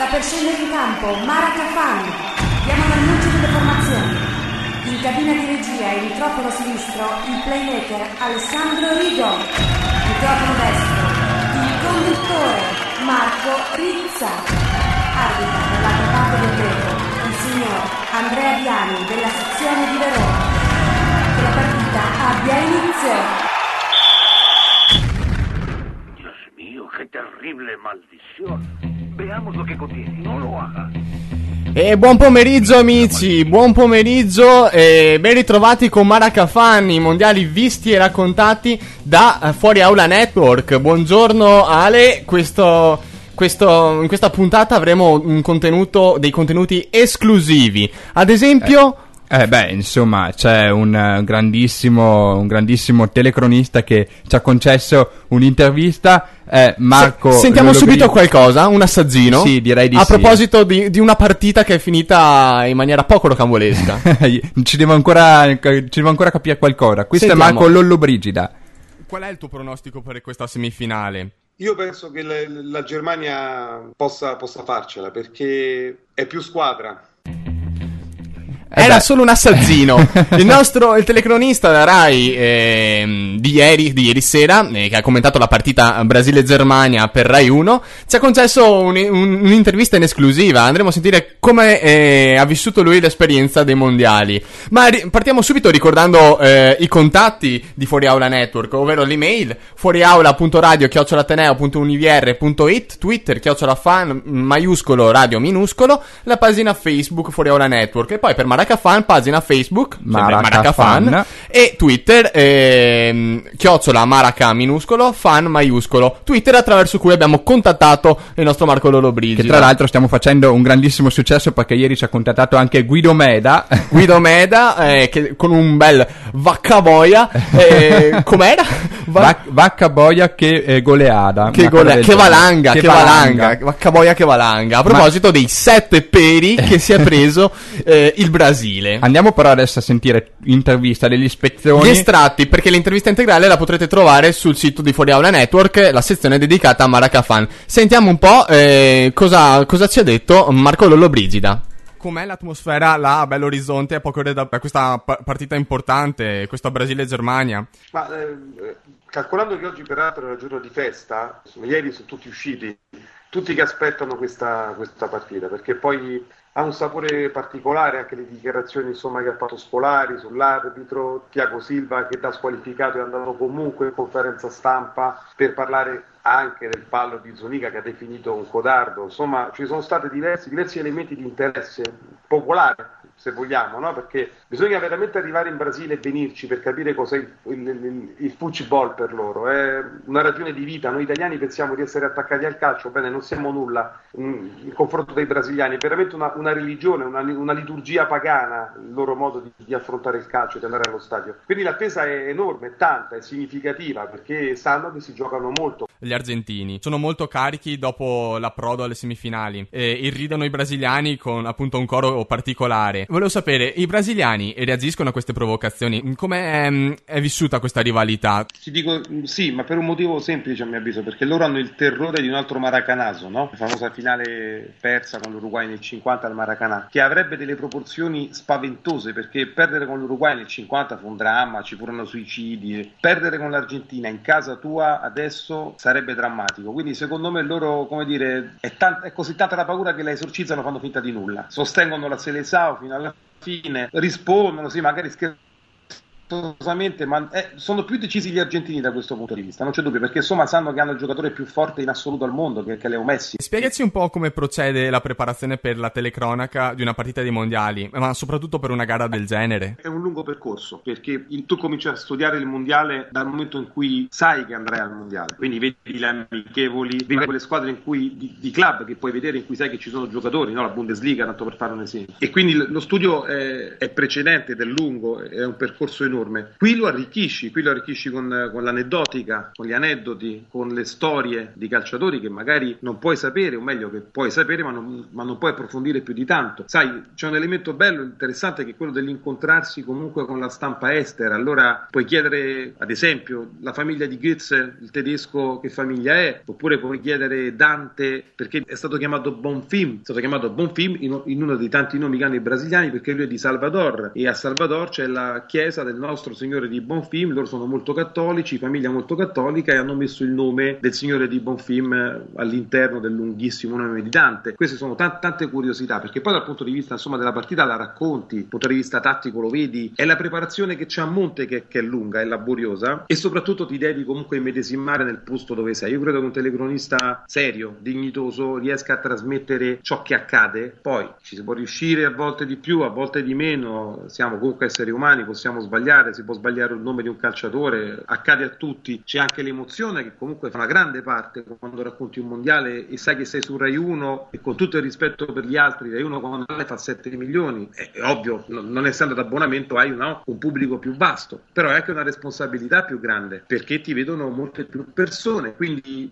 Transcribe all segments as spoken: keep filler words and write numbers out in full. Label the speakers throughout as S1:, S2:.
S1: Sta per scendere in campo Mara Cafan. Diamo l'annuncio delle formazioni. In cabina di regia e microfono sinistro il playmaker Alessandro Rigo. Microfono destro il conduttore Marco Rizza. Arbitra per l'altra parte del tempo il signor Andrea Viani della sezione di Verona. Che la partita abbia inizio.
S2: Che terrible maldizione. Veamos lo che contiene, non lo haga.
S3: E buon pomeriggio amici, buon pomeriggio e ben ritrovati con Mara Cafan, i mondiali visti e raccontati da uh, Fuori Aula Network. Buongiorno Ale, questo, questo, in questa puntata avremo un contenuto, dei contenuti esclusivi, ad esempio...
S4: Eh. Eh beh, insomma, c'è un uh, grandissimo un grandissimo telecronista che ci ha concesso un'intervista, eh, Marco.
S3: Se, sentiamo
S4: Lollobrigida.
S3: Subito qualcosa, un assaggino.
S4: Sì, direi di
S3: a
S4: sì.
S3: A proposito di, di una partita che è finita in maniera poco rocambolesca.
S4: ci devo ancora ci devo ancora capire qualcosa. Questo
S3: Sentiamo.
S4: è Marco Lollobrigida.
S3: Qual è il tuo pronostico per questa semifinale?
S5: Io penso che la, la Germania possa, possa farcela perché è più squadra.
S3: Era
S4: beh.
S3: solo un assaggino. Il nostro il telecronista da Rai eh, di ieri di ieri sera, eh, che ha commentato la partita Brasile-Germania per Rai uno, ci ha concesso un, un, un'intervista in esclusiva. Andremo a sentire come eh, ha vissuto lui l'esperienza dei mondiali. Ma ri- partiamo subito ricordando eh, i contatti di Fuori Aula Network, ovvero l'email fuoriaula punto radio chiocciola ateneo punto univier punto it, Twitter chiocciola fan maiuscolo radio minuscolo, la pagina Facebook Fuori Aula Network e poi per Mara Cafan, pagina Facebook
S4: Mara
S3: Mara Cafan e Twitter ehm, chiocciola Maraca minuscolo fan maiuscolo, Twitter attraverso cui abbiamo contattato il nostro Marco Lollobrigida,
S4: Che tra l'altro stiamo facendo un grandissimo successo perché ieri ci ha contattato anche Guido Meda.
S3: Guido Meda eh, che, con un bel vacca boia eh, com'era? Va-
S4: Va- vacca boia che eh, goleada.
S3: Che,
S4: Una
S3: gole-
S4: cosa del
S3: che
S4: genere.
S3: valanga, che,
S4: Che
S3: valanga,
S4: valanga.
S3: vacca boia che valanga. A proposito dei sette peri che si è preso eh, il Brasile.
S4: Andiamo però adesso a sentire intervista degli spezzoni.
S3: Gli estratti, perché l'intervista integrale la potrete trovare sul sito di Fuori Aula Network, la sezione dedicata a Mara Cafan. Sentiamo un po' eh, cosa, cosa ci ha detto Marco Lollobrigida. Com'è l'atmosfera là a Bell'Orizzonte a poche ore da questa pa- partita importante, questa Brasile-Germania?
S5: Ma eh, calcolando che oggi peraltro è un giorno di festa, insomma, ieri sono tutti usciti, tutti che aspettano questa, questa partita, perché poi ha un sapore particolare anche le dichiarazioni insomma, che ha fatto Scolari sull'arbitro, Thiago Silva che da squalificato è andato comunque in conferenza stampa per parlare anche del fallo di Zuniga che ha definito un codardo. Insomma ci sono stati diversi, diversi elementi di interesse popolare, se vogliamo, no? Perché bisogna veramente arrivare in Brasile e venirci per capire cos'è il, il, il, il football per loro. È una ragione di vita. Noi italiani pensiamo di essere attaccati al calcio, bene, non siamo nulla in, in confronto dei brasiliani. È veramente una, una religione, una, una liturgia pagana il loro modo di, di affrontare il calcio, di andare allo stadio. Quindi l'attesa è enorme, è tanta, è significativa, perché sanno che si giocano molto.
S3: Gli argentini sono molto carichi dopo l'approdo alle semifinali e irridono i brasiliani con appunto un coro particolare. Volevo sapere, i brasiliani reagiscono a queste provocazioni? Come è, è vissuta questa rivalità?
S5: Ti dico sì, ma per un motivo semplice a mio avviso, perché loro hanno il terrore di un altro Maracanazo, no? La famosa finale persa con l'Uruguay nel cinquanta al Maracanã, che avrebbe delle proporzioni spaventose, perché perdere con l'Uruguay nel cinquanta fu un dramma, ci furono suicidi, perdere con l'Argentina in casa tua adesso sarebbe drammatico. Quindi secondo me loro, come dire, è, tant- è così tanta la paura che la esorcizzano, fanno finta di nulla, sostengono la Seleção fino alla fine, rispondono, sì, magari scherzano, ma eh, sono più decisi gli argentini da questo punto di vista, non c'è dubbio, perché insomma sanno che hanno il giocatore più forte in assoluto al mondo, che, che è Leo Messi.
S3: Spiegaci un po' come procede la preparazione per la telecronaca di una partita dei mondiali, ma soprattutto per una gara del genere.
S5: È un lungo percorso, perché tu cominci a studiare il mondiale dal momento in cui sai che andrai al mondiale, quindi vedi le amichevoli, vedi quelle squadre in cui, di, di club che puoi vedere in cui sai che ci sono giocatori, no? La Bundesliga, tanto per fare un esempio, e quindi lo studio è, è precedente ed è lungo, è un percorso enorme enorme. Qui lo arricchisci, qui lo arricchisci con, con l'aneddotica, con gli aneddoti, con le storie di calciatori che magari non puoi sapere, o meglio che puoi sapere ma non, ma non puoi approfondire più di tanto. Sai, c'è un elemento bello, interessante, che è quello dell'incontrarsi comunque con la stampa estera. Allora puoi chiedere, ad esempio, la famiglia di Goethe, il tedesco, che famiglia è, oppure puoi chiedere Dante perché è stato chiamato Bonfim, è stato chiamato Bonfim in, in uno dei tanti nomi che hanno i brasiliani, perché lui è di Salvador, e a Salvador c'è la chiesa del nostro Signore di Bonfim. Loro sono molto cattolici, famiglia molto cattolica, e hanno messo il nome del Signore di Bonfim all'interno del lunghissimo nome di Dante. Queste sono tante, tante curiosità, perché poi dal punto di vista insomma della partita la racconti, dal punto di vista tattico lo vedi, è la preparazione che c'è a monte che, che è lunga, è laboriosa, e soprattutto ti devi comunque immedesimare nel posto dove sei. Io credo che un telecronista serio, dignitoso, riesca a trasmettere ciò che accade. Poi ci si può riuscire a volte di più, a volte di meno, siamo comunque esseri umani, possiamo sbagliare, si può sbagliare il nome di un calciatore, accade a tutti. C'è anche l'emozione che comunque fa una grande parte quando racconti un mondiale e sai che sei su Rai uno, e con tutto il rispetto per gli altri, Rai uno quando fa sette milioni, è, è ovvio, non essendo ad abbonamento hai no, un pubblico più vasto, però è anche una responsabilità più grande, perché ti vedono molte più persone, quindi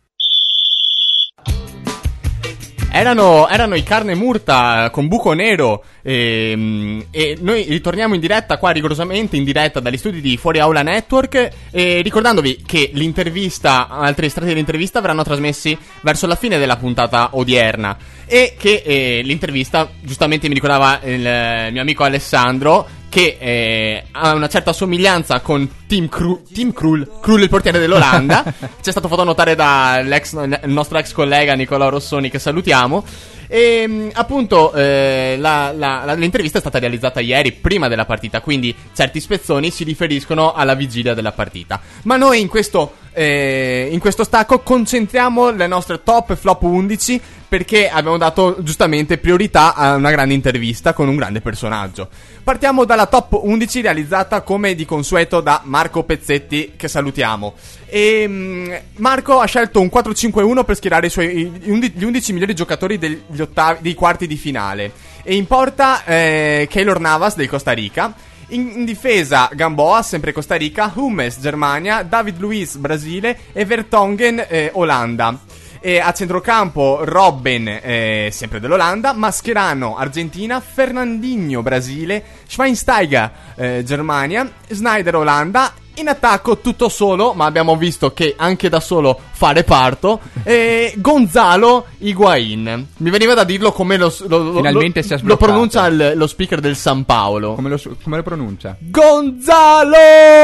S3: Erano, erano i Carne Murta con Buco Nero, e, e noi ritorniamo in diretta qua, rigorosamente in diretta dagli studi di Fuori Aula Network, e ricordandovi che l'intervista, altri estratti dell'intervista verranno trasmessi verso la fine della puntata odierna, e che eh, l'intervista, giustamente mi ricordava il, il mio amico Alessandro, che eh, ha una certa somiglianza con Tim Krul, Tim Krul, Krul il portiere dell'Olanda. Ci è stato fatto notare dal nostro ex collega Nicola Rossoni, che salutiamo. E appunto eh, la, la, la, l'intervista è stata realizzata ieri, prima della partita, quindi certi spezzoni si riferiscono alla vigilia della partita. Ma noi in questo, eh, in questo stacco concentriamo le nostre top e flop undici, perché abbiamo dato giustamente priorità a una grande intervista con un grande personaggio. Partiamo dalla top undici, realizzata come di consueto da Marco Pezzetti, che salutiamo. E um, Marco ha scelto un quattro cinque uno per schierare i suoi, gli undici migliori giocatori degli ottavi, dei quarti di finale. E in porta eh, Keylor Navas del Costa Rica. In, in difesa Gamboa, sempre Costa Rica, Hummels Germania, David Luiz Brasile e Vertonghen eh, Olanda. E a centrocampo Robben, eh, sempre dell'Olanda, Mascherano Argentina, Fernandinho Brasile, Schweinsteiger eh, Germania, Sneijder Olanda. In attacco tutto solo, ma abbiamo visto che anche da solo fa reparto, e Gonzalo Higuain. Mi veniva da dirlo come lo, lo,
S4: Finalmente
S3: lo,
S4: si è
S3: lo pronuncia il, lo speaker del San Paolo.
S4: Come lo, come lo pronuncia?
S3: Gonzalo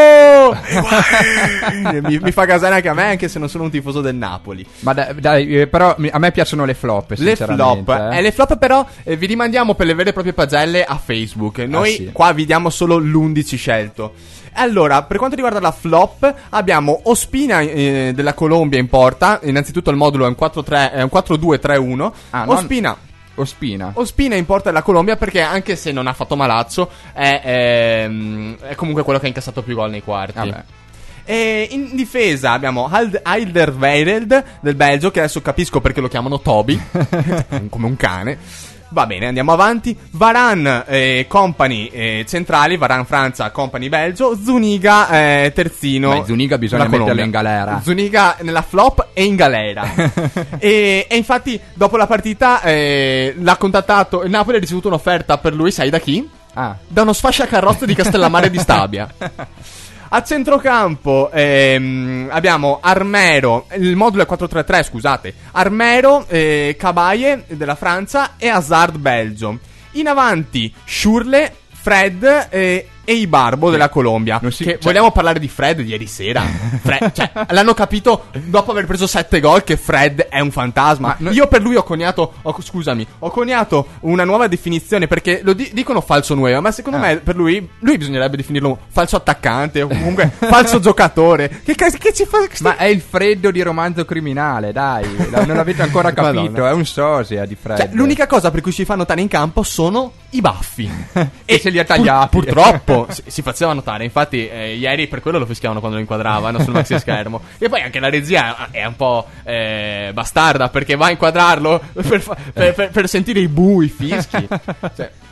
S3: mi, mi fa casare anche a me, anche se non sono un tifoso del Napoli.
S4: Ma dai, dai, però a me piacciono le flop,
S3: le flop
S4: eh.
S3: eh, le flop però eh, vi rimandiamo per le vere e proprie pagelle a Facebook. Noi
S4: ah, sì. Qua
S3: vi diamo solo l'undici scelto. Allora, per quanto riguarda la flop, abbiamo Ospina eh, della Colombia in porta. Innanzitutto il modulo è un quattro due tre uno.
S4: Ah,
S3: Ospina
S4: non... Ospina
S3: Ospina in porta della Colombia, perché anche se non ha fatto malazzo è, è, è comunque quello che ha incassato più gol nei quarti.
S4: Vabbè.
S3: E in difesa abbiamo Alderweireld del Belgio, che adesso capisco perché lo chiamano Toby, come un cane. Va bene, andiamo avanti. Varane e Company eh, centrali, Varane Francia, Company Belgio, Zuniga eh, terzino.
S4: Beh, Zuniga bisogna metterlo in galera.
S3: Zuniga nella flop e in galera. e, e infatti dopo la partita eh, l'ha contattato, il Napoli ha ricevuto un'offerta per lui, sai da chi?
S4: Ah.
S3: Da uno sfasciacarrozze di Castellammare di Stabia. A centrocampo ehm, abbiamo Armero, il modulo è quattro tre tre, scusate. Armero, eh, Cabaye della Francia e Hazard Belgio. In avanti Schürrle, Fred eh, e Ibarbo della Colombia.
S4: Si,
S3: che
S4: cioè...
S3: vogliamo parlare di Fred di ieri sera. Fred, cioè, l'hanno capito dopo aver preso sette gol che Fred è un fantasma.
S4: No...
S3: Io per lui ho coniato, ho, scusami, ho coniato una nuova definizione, perché lo di- dicono falso nuovo, ma secondo ah. me per lui, lui bisognerebbe definirlo falso attaccante o comunque falso giocatore. Che, che, che ci fa? Che
S4: ma è il freddo di Romanzo Criminale, dai. Non l'avete ancora capito.
S3: Madonna.
S4: È un sosia di Fred.
S3: Cioè, l'unica cosa per cui ci fa notare in campo sono i baffi.
S4: E se li ha tagliati.
S3: Pur, purtroppo si, si faceva notare. Infatti eh, ieri per quello lo fischiavano quando lo inquadravano sul maxi schermo. E poi anche la regia è un po' eh, bastarda, perché va a inquadrarlo per, fa- per, per, per sentire i bu, i fischi. Cioè,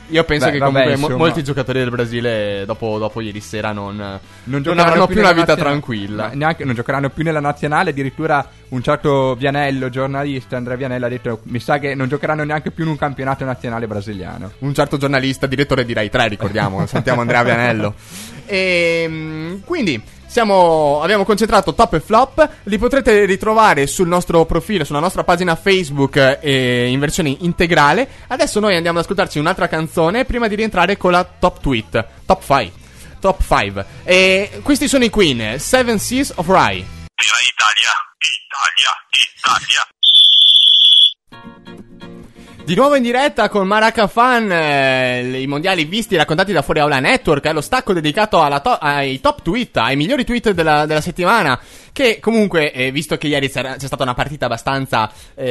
S3: Io penso
S4: Beh,
S3: che
S4: vabbè,
S3: comunque
S4: insomma,
S3: mo- molti giocatori del Brasile dopo, dopo ieri sera non, non,
S4: non
S3: avranno più una
S4: nella
S3: vita
S4: nazionale.
S3: tranquilla.
S4: Ma neanche, non giocheranno più nella nazionale. Addirittura un certo Vianello, giornalista Andrea Vianello, ha detto: mi sa che non giocheranno neanche più in un campionato nazionale brasiliano.
S3: Un certo giornalista, direttore di Rai tre, ricordiamo, sentiamo Andrea Vianello. E quindi siamo, abbiamo concentrato top e flop. Li potrete ritrovare sul nostro profilo, sulla nostra pagina Facebook, eh, in versione integrale. Adesso noi andiamo ad ascoltarci un'altra canzone prima di rientrare con la top tweet, top five, top five. E questi sono i Queen, Seven Seas of Rye.
S2: Era Italia, Italia, Italia.
S3: Di nuovo in diretta con Maraca Fan, eh, i mondiali visti e raccontati da Fuori Aula Network, è lo stacco dedicato alla to- ai top tweet, ai migliori tweet della, della settimana, che comunque, eh, visto che ieri c'era, c'è stata una partita abbastanza,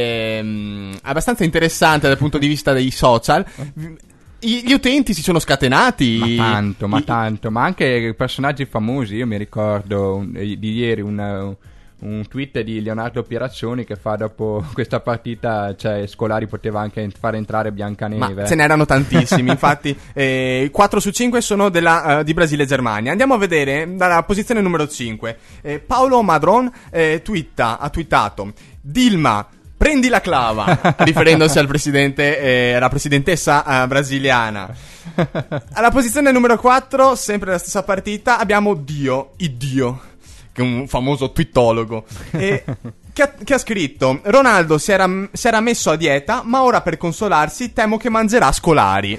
S3: ehm, abbastanza interessante dal punto di vista dei social, i- gli utenti si sono scatenati.
S4: Ma tanto, ma
S3: I-
S4: tanto, ma anche personaggi famosi. Io mi ricordo un- eh, di ieri un, un tweet di Leonardo Pieraccioni che fa dopo questa partita, cioè Scolari poteva anche far entrare Biancaneve.
S3: Ma ce n'erano tantissimi, infatti eh, quattro su cinque sono della, uh, di Brasile e Germania. Andiamo a vedere dalla posizione numero cinque. Eh, Paolo Madron eh, twitta, ha twittato: Dilma, prendi la clava, riferendosi al presidente, eh, alla presidentessa uh, brasiliana. Alla posizione numero quattro, sempre la stessa partita, abbiamo Dio, Iddio, che è un famoso twittologo, e che, ha, che ha scritto: Ronaldo si era, si era messo a dieta, ma ora per consolarsi temo che mangerà Scolari.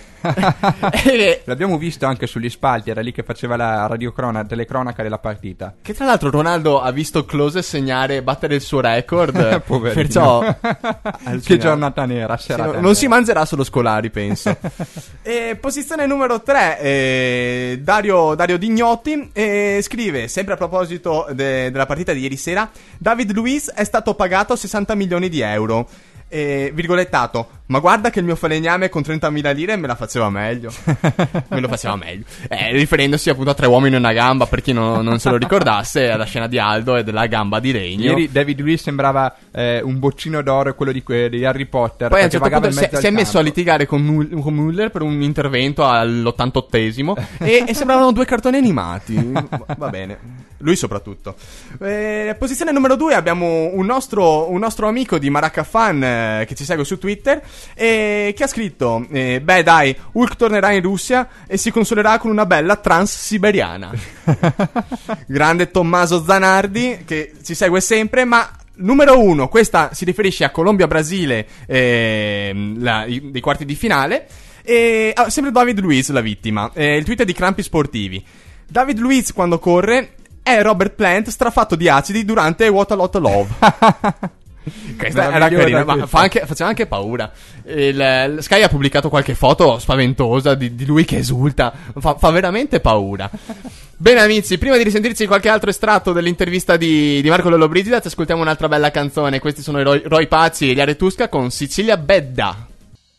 S3: E-
S4: L'abbiamo visto anche sugli spalti, era lì che faceva la radiocrona, telecronaca della partita.
S3: Che tra l'altro Ronaldo ha visto Klose segnare, battere il suo record.
S4: Poverino.
S3: Perciò
S4: Che giornata nera,
S3: Sì,
S4: serata
S3: no, non
S4: nera.
S3: si mangerà solo Scolari, penso. E posizione numero tre, eh, Dario, Dario Dignotti eh, scrive, sempre a proposito de- della partita di ieri sera: David Luiz è stato pagato sessanta milioni di euro. Eh, virgolettato: ma guarda che il mio falegname con trentamila lire me la faceva meglio. Me lo faceva meglio. Eh, riferendosi appunto a Tre uomini e una gamba, per chi non, non se lo ricordasse, alla scena di Aldo e della gamba di legno.
S4: Ieri David Luiz sembrava eh, un boccino d'oro, quello di, que- di Harry Potter.
S3: Poi a un
S4: perché
S3: certo
S4: vagava
S3: punto
S4: in
S3: si,
S4: mezzo
S3: si è
S4: al
S3: messo a
S4: campo.
S3: litigare con, Mul- con Muller per un intervento all'ottantottesimo e, e sembravano due cartoni animati. Va bene. Lui soprattutto. Eh, posizione numero due abbiamo un nostro, un nostro amico di Maraca Fan eh, che ci segue su Twitter e che ha scritto eh, beh dai, Hulk tornerà in Russia e si consolerà con una bella trans-siberiana. Grande Tommaso Zanardi che ci segue sempre, ma numero uno, questa si riferisce a Colombia-Brasile, eh, la- i- dei quarti di finale. E ah, sempre David Luiz la vittima. Eh, il tweet è di Crampi Sportivi. David Luiz quando corre è Robert Plant strafatto di acidi durante What a Lot of Love. Questa era
S4: Meravigliosa
S3: carina, ma
S4: questa.
S3: fa anche, faceva anche paura. Il, il Sky ha pubblicato qualche foto spaventosa di, di lui che esulta. Fa, fa veramente paura. Bene amici, prima di risentirci qualche altro estratto dell'intervista di, di Marco Lollobrigida, ci ascoltiamo un'altra bella canzone. Questi sono i Roy, Roy Pazzi e gli Aretusca con Sicilia Bedda.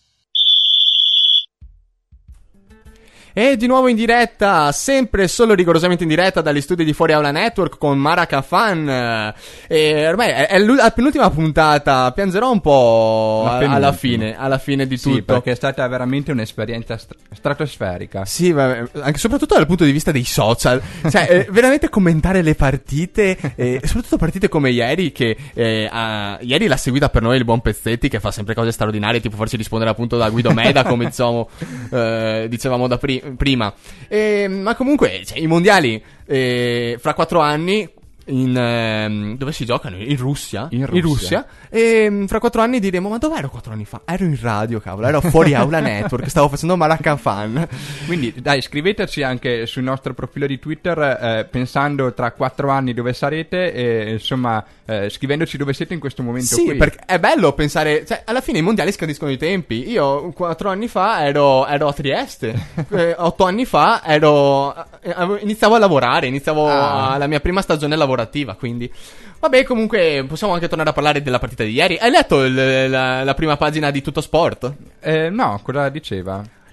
S3: E di nuovo in diretta, sempre solo rigorosamente in diretta dagli studi di Fuori Aula Network con Maraca Fan. E ormai è, è la penultima puntata, piangerò un po'
S4: La
S3: a-
S4: penultima.
S3: alla fine, alla fine di
S4: Sì,
S3: tutto.
S4: perché è stata veramente un'esperienza st- stratosferica.
S3: Sì, vabbè, anche soprattutto dal punto di vista dei social. Cioè, eh, veramente commentare le partite, eh, soprattutto partite come ieri, che eh, ah, ieri l'ha seguita per noi il buon Pezzetti, che fa sempre cose straordinarie, tipo farci rispondere appunto da Guido Meda, come diciamo, eh, dicevamo da pri- prima. E, ma comunque, cioè, i mondiali eh, fra quattro anni. In, ehm, dove si giocano? In Russia?
S4: In Russia.
S3: E mm, fra quattro anni diremo: ma dov'ero quattro anni fa? Ero in radio, cavolo, ero Fuori Aula Network, stavo facendo Maraca Fan.
S4: Quindi dai, scriveteci anche sul nostro profilo di Twitter, eh, pensando tra quattro anni dove sarete e insomma eh, scrivendoci dove siete in questo momento
S3: Sì,
S4: qui.
S3: perché è bello pensare, cioè, alla fine i mondiali scandiscono i tempi. Io quattro anni fa ero, ero a Trieste, eh, otto anni fa ero, eh, avevo- iniziavo a lavorare, iniziavo
S4: Ah.
S3: a- la mia prima stagione lavorativa, quindi vabbè, comunque possiamo anche tornare a parlare della partita di ieri. Hai letto il- la, la prima pagina di Tutto Sport?
S4: Eh, no, cosa diceva?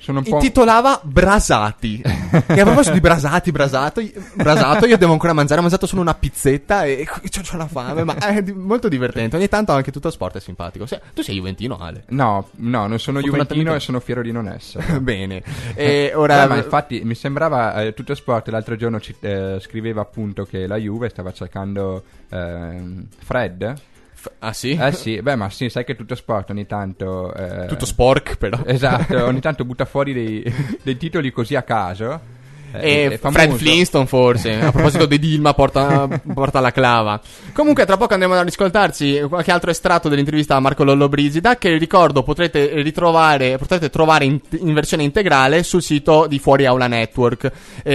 S4: sono un po'...
S3: intitolava Brasati. E a proposito di brasati, brasato, brasato, io devo ancora mangiare. Ho mangiato solo una pizzetta e ho la fame, ma è di- molto divertente. Ogni tanto anche tutto sport è simpatico. Se- tu sei juventino, Ale?
S4: No, no, non sono juventino
S3: Fortunatamente-
S4: e sono fiero di non essere.
S3: Bene. E ora...
S4: Beh, ma infatti mi sembrava eh, Tutto Sport l'altro giorno ci, eh, scriveva appunto che la Juve stava cercando ehm, Fred.
S3: F- ah sì?
S4: Eh sì, beh, ma sì, sai che Tutto Sport ogni tanto eh,
S3: Tutto spork però.
S4: esatto, ogni tanto butta fuori dei, dei titoli così a caso.
S3: E
S4: è famoso.
S3: Fred Flintstone forse. A proposito di Dilma porta, porta la clava. Comunque tra poco andremo ad ascoltarci qualche altro estratto dell'intervista a Marco Lollobrigida, che ricordo potrete ritrovare, potrete trovare in, in versione integrale sul sito di Fuori Aula Network.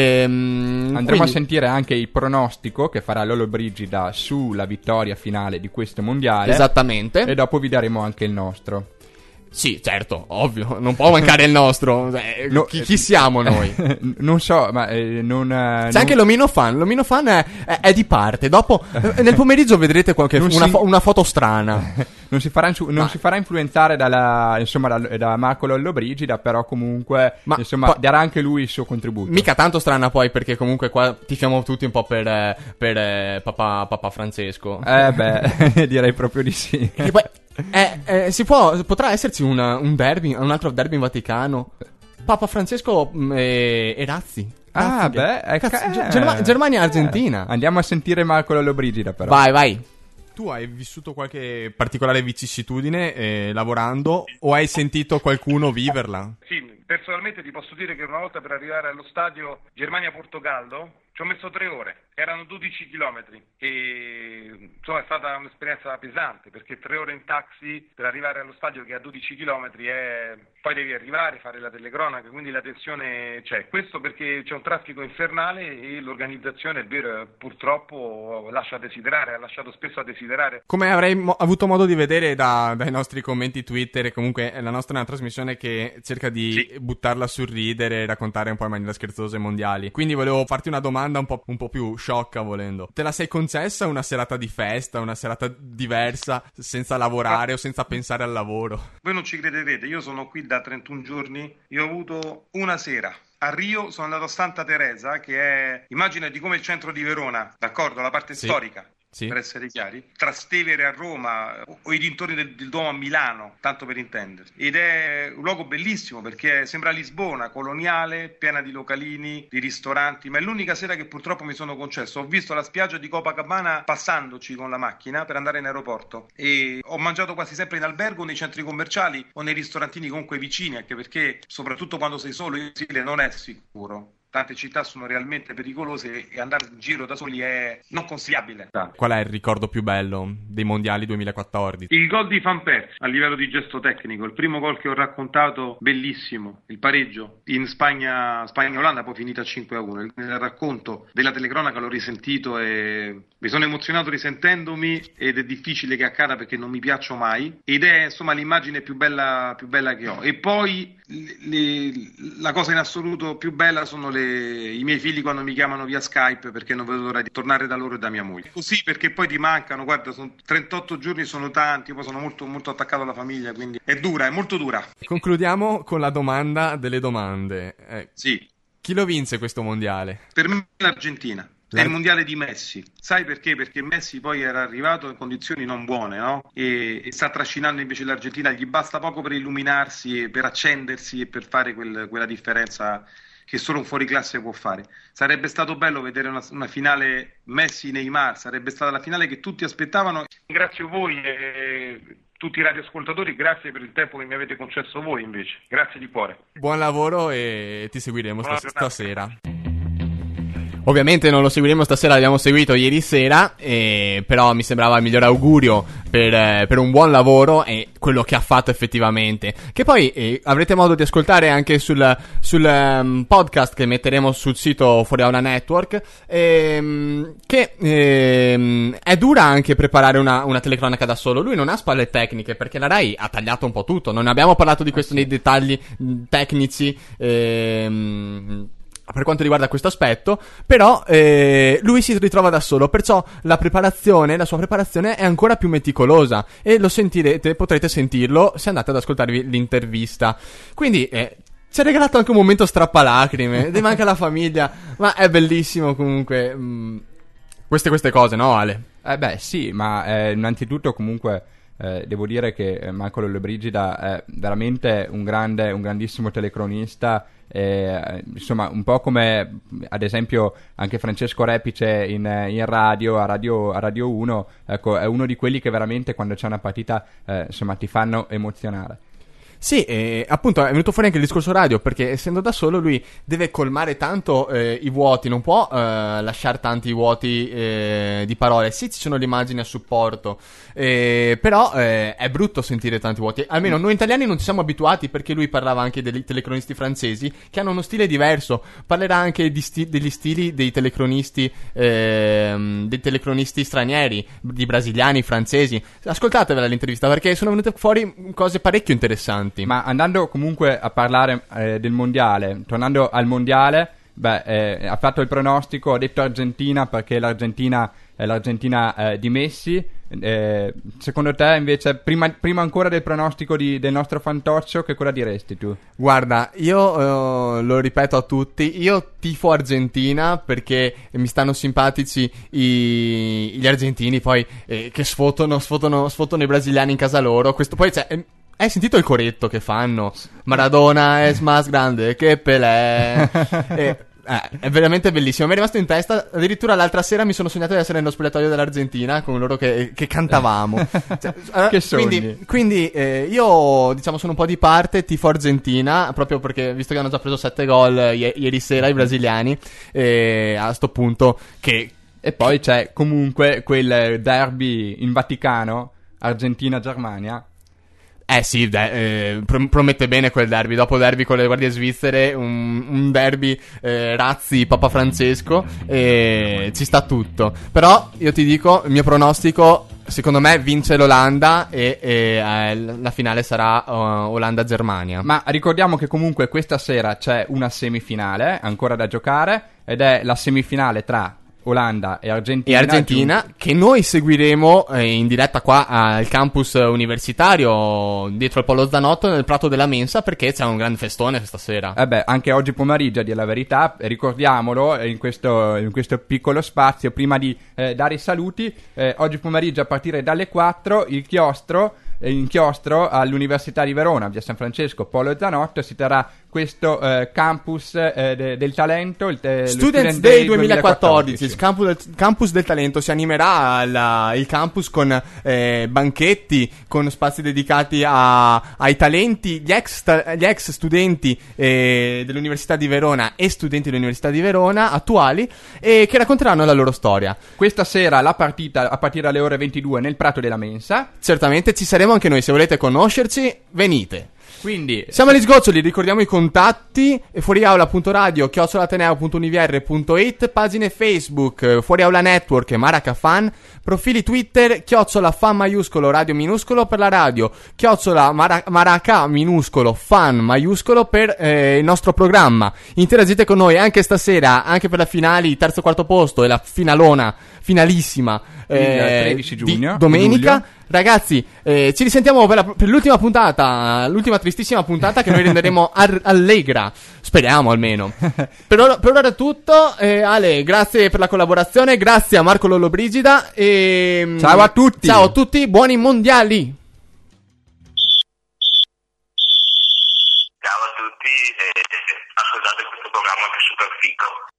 S3: Ehm,
S4: Andremo
S3: quindi-
S4: a sentire anche il pronostico che farà Lollobrigida sulla vittoria finale di questo mondiale.
S3: Esattamente.
S4: E dopo vi daremo anche il nostro.
S3: Sì, certo, ovvio, non può mancare il nostro. Eh,
S4: No,
S3: chi, chi siamo noi?
S4: Non so, ma eh, non... eh,
S3: C'è
S4: non-
S3: anche l'omino fan. L'omino fan è, è- è di parte. Dopo, eh, nel pomeriggio vedrete qualche,
S4: Non
S3: una,
S4: si-
S3: fo- una foto strana.
S4: Non si farà, insu- non
S3: Ma-
S4: si farà influenzare dalla, insomma, da, da Marco Lollobrigida, però comunque
S3: Ma
S4: insomma,
S3: poi-
S4: darà anche lui il suo contributo.
S3: Mica tanto strana poi, perché comunque qua tifiamo tutti un po' per, eh, per eh, papà, papà Francesco.
S4: Eh beh, direi proprio di sì.
S3: Che poi, eh, eh, si può, potrà esserci una- un derby, un altro derby in Vaticano. Papa Francesco mh, e, e Razzi.
S4: Ah,
S3: Razzi,
S4: beh, è
S3: cazzo,
S4: ca-
S3: Ge-
S4: eh,
S3: Germa- Germania e Argentina.
S4: eh. Andiamo a sentire Marco Lollobrigida, però.
S3: Vai, vai. Tu hai vissuto qualche particolare vicissitudine eh, lavorando o hai sentito qualcuno viverla?
S5: Sì, personalmente ti posso dire che una volta per arrivare allo stadio Germania-Portogallo ci ho messo tre ore, erano dodici chilometri e insomma è stata un'esperienza pesante perché tre ore in taxi per arrivare allo stadio che a dodici chilometri è... poi devi arrivare, fare la telecronaca, quindi la tensione c'è. Questo perché c'è un traffico infernale e l'organizzazione, è vero, purtroppo lascia a desiderare, ha lasciato spesso a desiderare.
S3: Come avrei mo- avuto modo di vedere da- dai nostri commenti Twitter, e comunque la nostra è una trasmissione che cerca di
S5: Sì.
S3: buttarla sul ridere e raccontare un po' in maniera scherzosa i mondiali. Quindi volevo farti una domanda un po', un po' più sciocca, volendo. Te la sei concessa una serata di festa, una serata diversa, senza lavorare o senza pensare al lavoro?
S5: Voi non ci crederete, io sono qui da trentuno giorni, io ho avuto una sera. A Rio sono andato a Santa Teresa, che è, immagina di come il centro di Verona, d'accordo? La parte
S3: Sì.
S5: storica.
S3: Sì.
S5: Per essere chiari, Trastevere a Roma o, o i dintorni del, del Duomo a Milano, tanto per intendersi. Ed è un luogo bellissimo perché sembra Lisbona, coloniale, piena di localini, di ristoranti, ma è l'unica sera che purtroppo mi sono concesso. Ho visto la spiaggia di Copacabana passandoci con la macchina per andare in aeroporto e ho mangiato quasi sempre in albergo, nei centri commerciali o nei ristorantini comunque vicini, anche perché soprattutto quando sei solo in Sicilia non è sicuro. Tante città sono realmente pericolose e andare in giro da soli è non consigliabile.
S3: Qual è il ricordo più bello dei mondiali duemilaquattordici?
S5: Il gol di Van Persie a livello di gesto tecnico, il primo gol che ho raccontato, bellissimo, il pareggio in Spagna, Spagna-Olanda, poi finita cinque a uno. Nel racconto della telecronaca l'ho risentito e mi sono emozionato risentendomi ed è difficile che accada perché non mi piaccio mai ed è insomma l'immagine più bella, più bella che ho. E poi le, le, la cosa in assoluto più bella sono le i miei figli quando mi chiamano via Skype perché non vedo l'ora di tornare da loro e da mia moglie. Così perché poi ti mancano, guarda, sono trentotto giorni, sono tanti, poi sono molto molto attaccato alla famiglia, quindi è dura, è molto dura.
S3: Concludiamo con la domanda delle domande. Eh,
S5: Sì,
S3: chi lo vince questo mondiale?
S5: per me l'Argentina. È il mondiale di Messi. Sai perché? Perché Messi poi era arrivato in condizioni non buone, no? E, e sta trascinando invece l'Argentina, gli basta poco per illuminarsi, per accendersi e per fare quel, quella differenza che solo un fuoriclasse può fare. Sarebbe stato bello vedere una, una finale Messi-Neymar, sarebbe stata la finale che tutti aspettavano. Grazie a voi e tutti i radioascoltatori, grazie per il tempo che mi avete concesso voi invece. Grazie di cuore.
S3: Buon lavoro e ti seguiremo
S5: Buona
S3: stas-
S5: giornata.
S3: stasera. Ovviamente non lo seguiremo stasera, l'abbiamo seguito ieri sera, eh, però mi sembrava il miglior augurio per, eh, per un buon lavoro e quello che ha fatto effettivamente. Che poi eh, avrete modo di ascoltare anche sul, sul um, podcast che metteremo sul sito Fuori Aula Network, ehm, che ehm, è dura anche preparare una, una telecronaca da solo. Lui non ha spalle tecniche perché la Rai ha tagliato un po' tutto, non abbiamo parlato di questo nei dettagli mh, tecnici, ehm... per quanto riguarda questo aspetto, però eh, lui si ritrova da solo, perciò la preparazione, la sua preparazione è ancora più meticolosa e lo sentirete, potrete sentirlo se andate ad ascoltarvi l'intervista. Quindi eh, ci ha regalato anche un momento strappalacrime, deve anche alla famiglia, ma è bellissimo comunque. Mh, queste, queste cose, no Ale?
S4: Eh beh sì, ma eh, innanzitutto comunque eh, devo dire che eh, Marco Lollobrigida è veramente un grande, un grandissimo telecronista. Eh, insomma, un po' come ad esempio anche Francesco Repice in, in radio, a radio, a Radio uno, ecco, è uno di quelli che veramente quando c'è una partita eh, insomma ti fanno emozionare.
S3: Sì, e appunto è venuto fuori anche il discorso radio, perché essendo da solo lui deve colmare tanto eh, i vuoti, non può eh, lasciare tanti vuoti eh, di parole. Sì, ci sono le immagini a supporto, eh, però eh, è brutto sentire tanti vuoti. Almeno noi italiani non ci siamo abituati, perché lui parlava anche dei telecronisti francesi che hanno uno stile diverso. Parlerà anche di sti- degli stili dei telecronisti eh, dei telecronisti stranieri, di brasiliani, francesi. Ascoltatevela l'intervista, perché sono venute fuori cose parecchio interessanti.
S4: Ma andando comunque a parlare eh, del mondiale, tornando al mondiale, beh, eh, ha fatto il pronostico, ha detto Argentina perché l'Argentina è l'Argentina eh, di Messi. Eh, secondo te invece, prima, prima ancora del pronostico di, del nostro fantoccio, che cosa diresti tu?
S3: Guarda, io eh, lo ripeto a tutti, io tifo Argentina perché mi stanno simpatici i, gli argentini, poi eh, che sfotano, sfotano, sfotano i brasiliani in casa loro. Questo poi c'è... Eh, Hai sentito il coretto che fanno? Maradona è más grande che Pelé. e, eh, è veramente bellissimo. Mi è rimasto in testa. Addirittura l'altra sera mi sono sognato di essere nello spogliatoio dell'Argentina con loro che, che cantavamo. Cioè, eh,
S4: che sogni.
S3: Quindi, quindi eh, io diciamo sono un po' di parte, tifo Argentina, proprio perché visto che hanno già preso sette gol i- ieri sera i brasiliani, eh, a sto punto che...
S4: E poi c'è comunque quel derby in Vaticano, Argentina-Germania.
S3: Eh sì, de- eh, prom- promette bene quel derby. Dopo il derby con le guardie svizzere, un, un derby eh, Razzi, Papa Francesco, e ci sta tutto. Però io ti dico, il mio pronostico, secondo me vince l'Olanda e, e eh, la finale sarà uh, Olanda-Germania.
S4: Ma ricordiamo che comunque questa sera c'è una semifinale ancora da giocare, ed è la semifinale tra Olanda e Argentina.
S3: E Argentina, giù... che noi seguiremo eh, in diretta qua al campus universitario dietro il Polo Zanotto nel Prato della Mensa, perché c'è un grande festone questa sera.
S4: Eh beh, anche oggi pomeriggio, a dire la verità, ricordiamolo in questo, in questo piccolo spazio, prima di eh, dare i saluti, eh, oggi pomeriggio a partire dalle quattro il chiostro inchiostro all'Università di Verona, via San Francesco, Polo Zanotto, si terrà questo eh, campus eh, de- del talento, il te-
S3: Students
S4: Student
S3: Day
S4: Day
S3: duemilaquattordici,
S4: duemilaquattordici.
S3: il campus del, campus del talento. Si animerà alla, il campus con eh, banchetti, con spazi dedicati a, ai talenti, gli ex, ta- gli ex studenti eh, dell'Università di Verona e studenti dell'Università di Verona attuali, e che racconteranno la loro storia.
S4: Questa sera la partita a partire dalle ore ventidue nel Prato della Mensa.
S3: Certamente ci saremo anche noi, se volete conoscerci venite.
S4: Quindi
S3: siamo agli sgoccioli, ricordiamo i contatti: fuoriaula.radio, chiocciolateneo.univr.it, pagine Facebook Fuoriaula Network e Maraca Fan, profili Twitter chiocciola fan maiuscolo radio minuscolo per la radio, chiocciola mara- Maraca minuscolo fan maiuscolo per eh, il nostro programma. Interagite con noi anche stasera, anche per la finale, terzo quarto posto e la finalona finalissima eh,
S4: tredici giugno,
S3: di domenica.
S4: luglio.
S3: Ragazzi, eh, ci risentiamo per, la, per l'ultima puntata, l'ultima tristissima puntata che noi renderemo ar- allegra, speriamo almeno. Per ora, per ora è tutto. eh, Ale, grazie per la collaborazione, grazie a Marco Lollobrigida e
S4: ciao a tutti.
S3: Ciao a tutti, buoni mondiali.
S2: Ciao a tutti, e ascoltate questo programma che è super figo.